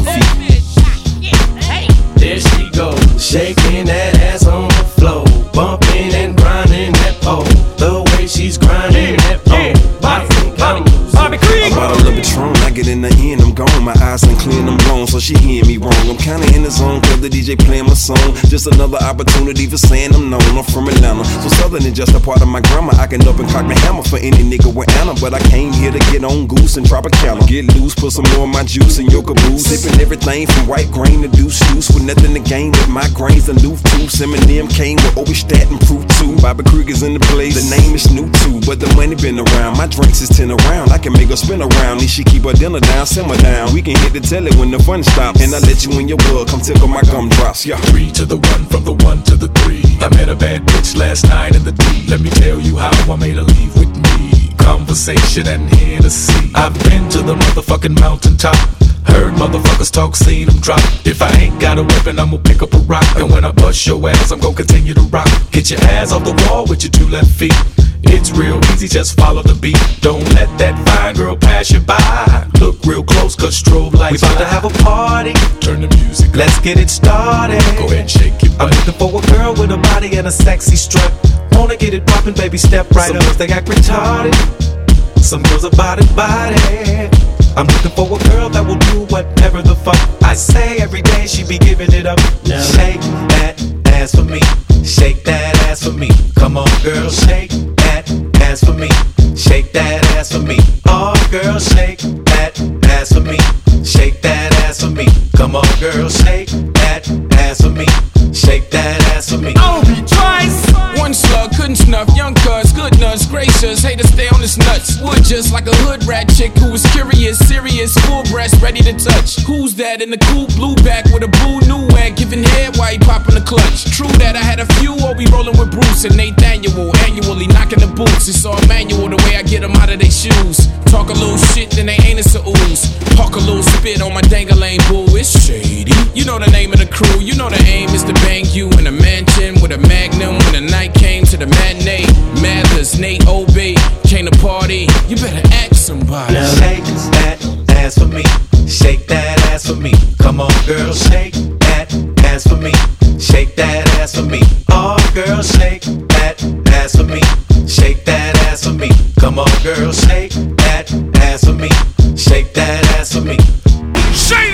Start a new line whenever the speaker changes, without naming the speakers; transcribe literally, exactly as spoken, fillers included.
feet. There she goes, shaking that ass on the floor, bumping and grinding that pole. The way she's grinding that pole, I think I'm losing.
I bought a little Patron, I get in the end, I'm gone. My eyes ain't clear and I'm blown, so she hear me wrong. I'm kinda in the zone, cause the D J playing my song. Just another opportunity for saying I'm known. I'm from Atlanta, so southern is just a part of my grammar. I can up and cock the hammer for any nigga with Anna, but I came here to get on goose and Tropicana. Get loose, put some more of my juice in your caboose. Sipping everything from white grain to deuce juice, with nothing to gain with my grains and loose tooth. Eminem came with Obistat and Fruit too. Bobby Krieger's in the place, the name is new too, but the money been around. My drinks is ten around, I can make her spin around. Need she keep her dinner down, simmer down. We can hit the telly when the fun stops, and I let you in your blood, come tickle my gumdrops. Yeah.
Three to the one, from the one to the three. I met a bad bitch last night in the D. Let me tell you how I made her leave with me. Conversation and Hennessy. I've been to the motherfucking mountaintop. Heard motherfuckers talk, seen them drop. If I ain't got a weapon, I'ma pick up a rock. And when I bust your ass, I'm gon' continue to rock. Hit your ass off the wall with your two left feet. It's real easy, just follow the beat. Don't let that fine girl pass you by. Look real close, cause strobe lights. We about to have a party. Turn the music up. Let's get it started. Go ahead and shake it. I'm looking for a girl with a body and a sexy strut. Wanna get it poppin', baby, step right Some up. Some girls, they act retarded. Some girls are body, body. I'm looking for a girl that will do whatever the fuck I say. Every day she be giving it up. Yeah. Shake that ass for me. Shake that ass for me. Come on, girl, shake that ass for me. Shake that ass for me. Oh, girl, shake that ass for me. Shake that ass for me. Come on, girl, shake that ass for me. Shake that ass for me.
I'll be twice. One slug couldn't snuff. Young cuz, good nuts, gracious. Haters stay on his nuts. Wood just like a hood rat chick who was curious, serious, full breast, ready to touch. Who's that in the cool blue back with a blue new wag, giving head while he popping the clutch? True that I had a few, or we rolling with Bruce and Nathaniel, annually knocking the boots. It's all manual the way I get them out of their shoes. Talk a little shit, then they ain't a ooze. Park a little spit on my dangling boo. It's shady. You know the name of the crew. You know the aim is to bang you in a mansion with a magnum. When the night came to the matinee, Mathers, Nate, Obey came to party. You better ask somebody.
Now shake that ass for me. Shake that ass for me. Come on, girl, shake that ass for me. Shake that ass for me.